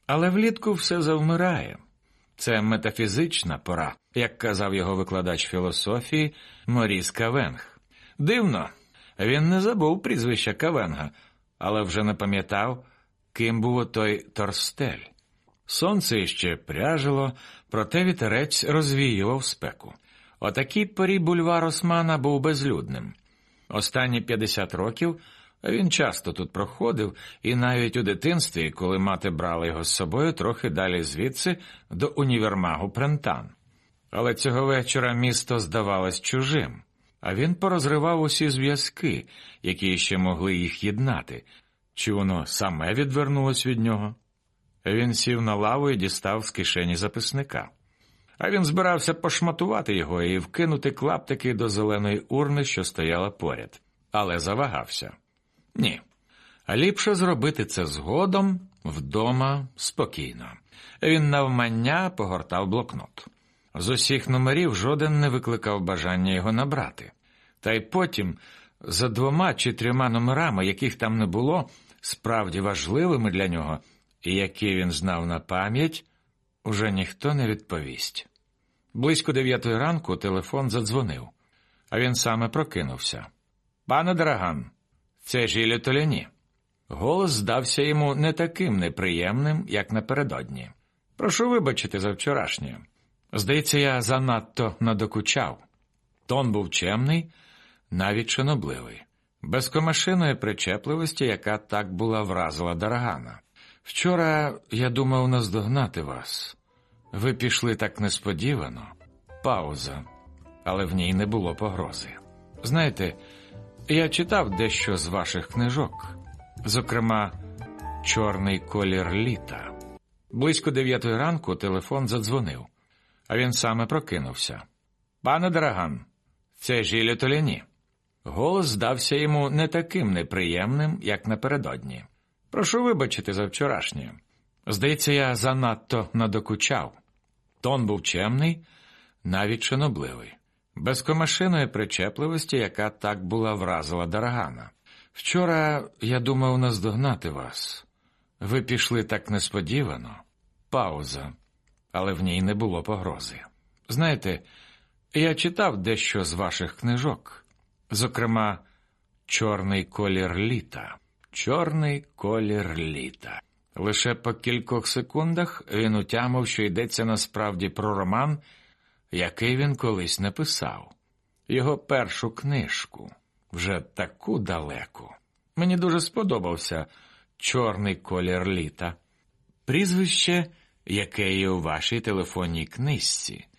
Але влітку все завмирає. Це метафізична пора, як казав його викладач філософії Моріс Кавенг. Дивно, він не забув прізвища Кавенга, але вже не пам'ятав, ким був отой Торстель. Сонце іще пряжило, проте вітерець розвіював спеку. О такій порі бульвар Османа був безлюдним. Останні 50 років він часто тут проходив, і навіть у дитинстві, коли мати брала його з собою трохи далі звідси до універмагу Прентан. Але цього вечора місто здавалось чужим, а він порозривав усі зв'язки, які ще могли їх єднати. Чи воно саме відвернулось від нього? Він сів на лаву і дістав з кишені записника. А він збирався пошматувати його і вкинути клаптики до зеленої урни, що стояла поряд. Але завагався. Ні. А ліпше зробити це згодом, вдома, спокійно. Він навмання погортав блокнот. З усіх номерів жоден не викликав бажання його набрати. Та й потім, за 2 чи 3 номерами, яких там не було, справді важливими для нього, і які він знав на пам'ять, уже ніхто не відповість. Близько 9 ранку телефон задзвонив, а він саме прокинувся. «Пане Драган, це Жиль Толяні». Голос здався йому не таким неприємним, як напередодні. «Прошу вибачити за вчорашнє. Здається, я занадто надокучав». Тон був чемний, навіть шанобливий, без комашиної причепливості, яка так була вразила Драгана. «Вчора я думав наздогнати вас. Ви пішли так несподівано». Пауза, але в ній не було погрози. «Знаєте, я читав дещо з ваших книжок, зокрема, «Чорний колір літа». Близько 9 ранку телефон задзвонив, а він саме прокинувся. «Пане Драган, це Жиль Толяні». Голос здався йому не таким неприємним, як напередодні. «Прошу вибачити за вчорашнє. Здається, я занадто надокучав». Тон був чемний, навіть шанобливий, без комашиної причепливості, яка так була вразила Драгана. «Вчора я думав наздогнати вас. Ви пішли так несподівано». Пауза, але в ній не було погрози. «Знаєте, я читав дещо з ваших книжок, зокрема, «Чорний колір літа». «Чорний колір літа». Лише по кількох секундах він утямив, що йдеться насправді про роман, який він колись написав. Його першу книжку, вже таку далеку. Мені дуже сподобався «Чорний колір літа». Прізвище, яке є у вашій телефонній книжці.